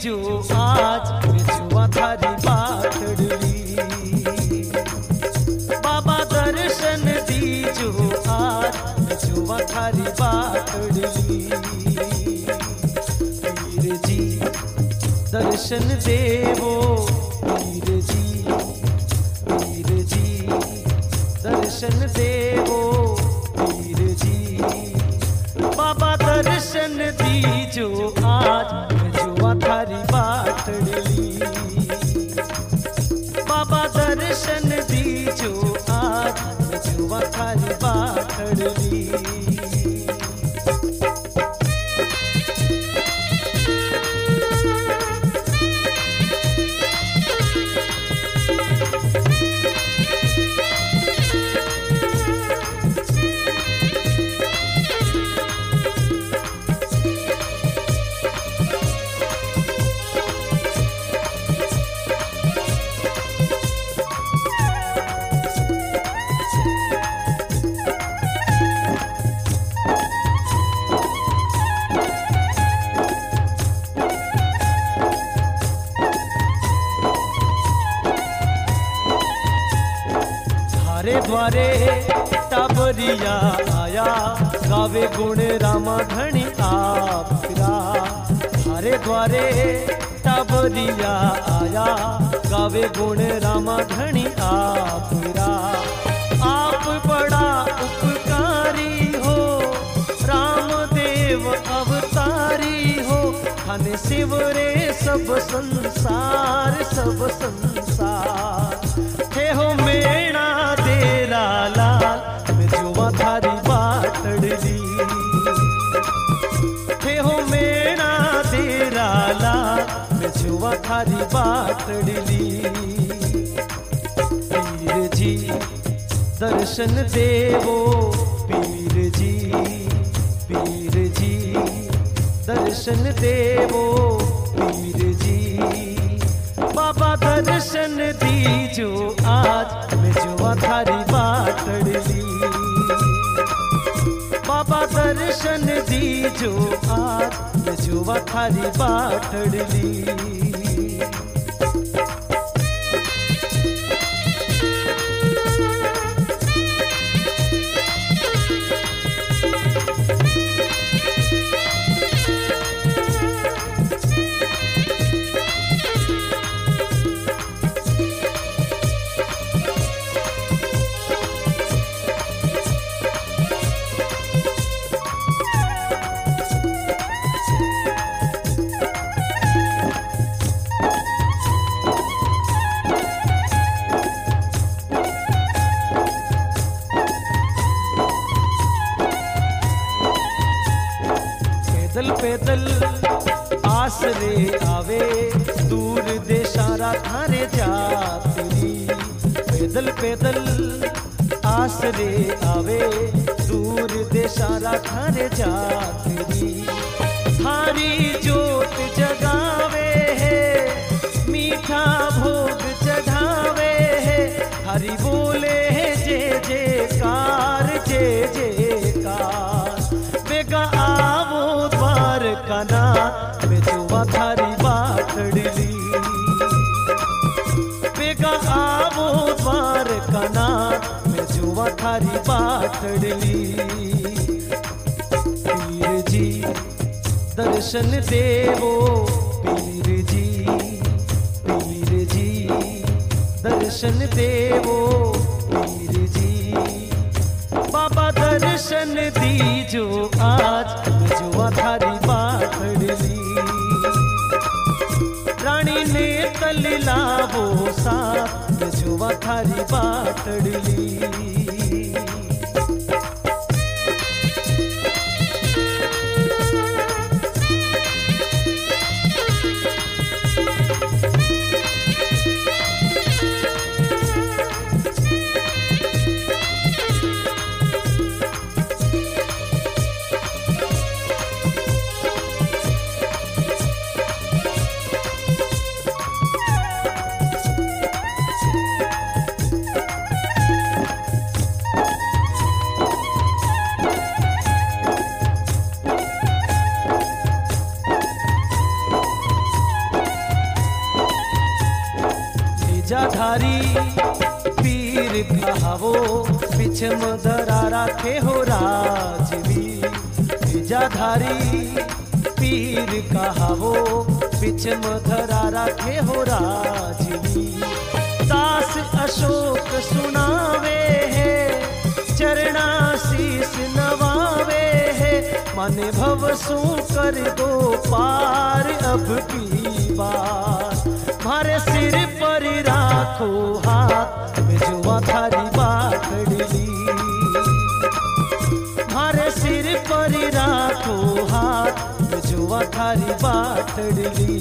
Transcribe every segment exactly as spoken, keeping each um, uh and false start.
दीजो आज जुआ थारी बाटड़ी। बाबा दर्शन दीजो आज जुआ थारी बाटड़ी। पीर जी दर्शन देवो पीर जी, पीर जी दर्शन देवो पीर जी। बाबा दर्शन दीजो आज जुआ थारी बाटड़ी। बाबा दर्शन दीजो आज जुआ थारी बाटड़ी। द्वारे टाबरिया आया गावे गुण रामा धनी आप फिरा। हरे द्वारे टाबरिया आया गावे गुण रामा धनी आप फिरा। आप बड़ा उपकारी हो रामदेव अवतारी हो। हने शिवरे सब संसार सब संसार हे हो मेरा तेरा लाल मैं जुआ थारी बाटड़ी। हे हो मेरा तेरा लाल मैं जुआ थारी बाटड़ी। पीर जी दर्शन देवो पीर जी, पीर जी दर्शन देवो पीर जी। बाबा दर्शन दीजो आज मैं जुआ थारी बाटड़ी। बाबा दर्शन दीजो आज मैं जुआ थारी बाटड़ी। पैदल पैदल आसरे आवे दूर देशारा थारे जातरी। पैदल पैदल आसरे आवे दूर देशारा थारे जातरी। थारी जोत जगावे है मीठा भोग चढ़ावे है। हरि बोले है जय जयकार जय जयकार। बेगा आवो कना मैं जुआ थारी बाटड़ी। बेगा आवो द्वार कना मैं जुआ थारी बाटड़ी। पीर जी दर्शन देवो पीर जी, पीर जी दर्शन देवो पीर जी। बाबा दर्शन दीजो आज मैं जुआ थारी बाटड़ी। रानी ने तल लावो साथ मैं जुआ थारी बाटड़ी। कहावो पिछम धरा राखे हो राजवीर विजाधारी पीर कहावो पिछम धरा राखे हो राजवीर दास अशोक सुनावे है चरणाशीष नवावे है माने भव सू कर दो पार अब की बात मारे सिर पर राखो हाथ में जुआ थारी बाखड़ी मारे सिर पर राखो हाथ में जुआ थारी बाखड़ी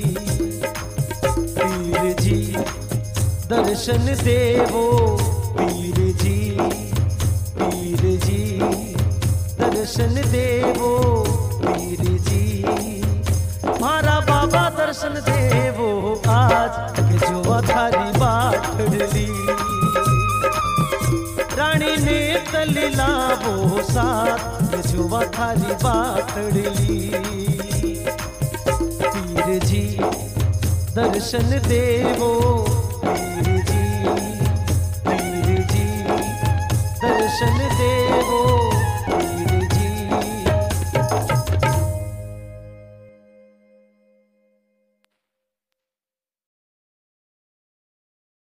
पीर जी दर्शन देवो पीर जी पीर जी दर्शन देवो पीर जी मारा बाबा दर्शन देवो आज के जो थारी बाखड़ी रानी ने तलिलावो साथ के जो थारी बाखड़ी पीर जी दर्शन देवो पीर जी पीर जी दर्शन देवो